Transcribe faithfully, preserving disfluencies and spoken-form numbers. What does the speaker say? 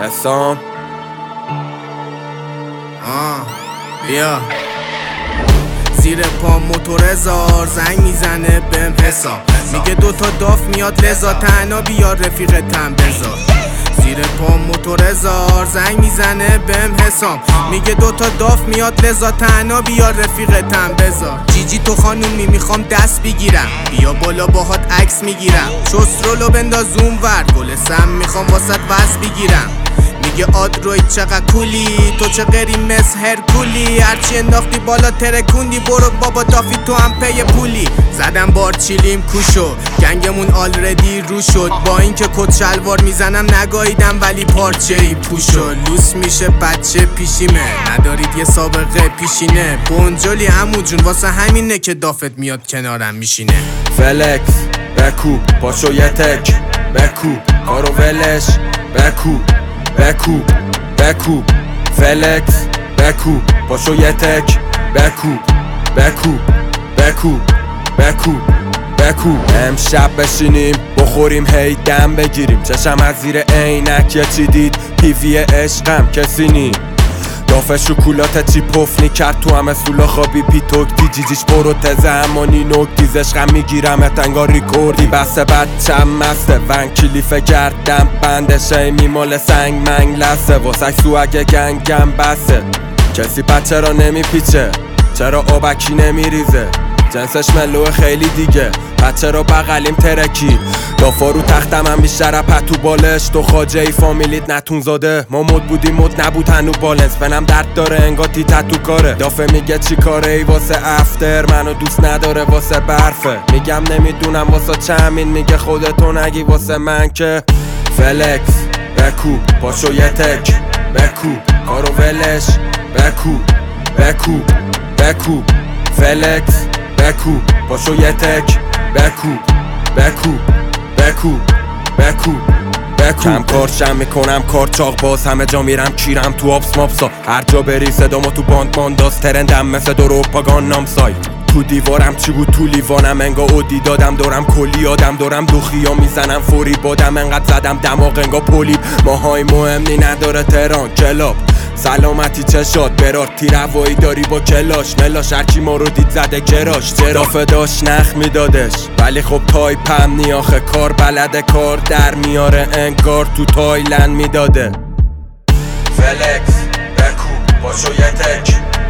حسام آه بیا زیر پا موتور زار زنگ میزنه بهم حساب میگه دوتا داف میاد لذا تنها بیار رفیقتم بذار زیر پا موتور زار زنگ میزنه بهم حسام میگه دوتا داف میاد لذا تنها بیار رفیقتم بذار جیجی تو خانومی میخوام دست بگیرم بیا بالا باهات عکس میگیرم شسترولو بنداز اون ور گل سم میخوام واسط وز بگیرم میگه آدروید چقدر کولی تو چه غری مثل هرکولی هرچی انداختی بالا ترکوندی برو بابا دافی تو هم پی پولی زدم بار چیلیم کوشو گنگمون آلردی رو شد با اینکه کت شلوار میزنم نگاهیدم ولی پارچه ای پوشو لوس میشه بچه پیشیمه ندارید یه سابقه پیشینه بونجولی عمو جون واسه همینه که دافت میاد کنارم میشینه فلکس بکوب پاشو یه تک بکوب کارو ولش بکوب بکوب بکوب فلکس بکوب پاشو یه تک بکوب بکوب بکوب بکوب بکوب امشب بشینیم بخوریم هی دم بگیریم چشم از زیر عینک یه چی دید پیوی عشقم کسی نی دافه شکولات چی پفنی کرد تو همه سولا خوابی پیتوک دی جیجیش برو تزه همانی نوک دیزشقم میگیرم اتنگا ریکوردی بسته بچم مسته ون کلیفه گردم بندشه میمال سنگ منگ لسه واسه سو اگه گنگم بسه کسی بچه را نمیپیچه چرا آبکی نمیریزه جنسش ملوه خیلی دیگه بچه را بغلیم ترکی دافا رو تختم هم بیشتر پتو بالش تو خاجه ای فامیلیت نتون زاده ما مد بودیم مد نبود هنو بالنس بنم درد داره انگا تی تتو کاره دافه میگه چی کاره ای واسه افتر منو دوست نداره واسه برفه میگم نمیدونم واسه چمین میگه خودتو نگی واسه من که فلکس بکوب پاشو یه تک بکوب کارو ولش بکوب بکوب بکوب فلکس بکوب پاشو یه تک بکوب بکوب بکوب بکوب بکوب کم کارشم میکنم کار چاق باز همه جا میرم کیرم تو آبس مابسا هر جا بری صدامو تو باند بانداز ترندم مثل دروپاگان نامسای تو دیوارم چی بود تو لیوانم انگا اودی دادم دارم کلی آدم دارم دوخیا میزنم فوری بادم انقدر زدم دماغ انگا پولی ماهای مهمی نداره تهران کلاب سلامتی چشات برار تیروایی داری با کلاش ملاش هرکی ما رو دید زده کراش چرا فداش نخ میدادش ولی خب تایپم نیاخه کار بلده کار در میاره انگار تو تایلند میداده فلکس بکوب پاشو یه تک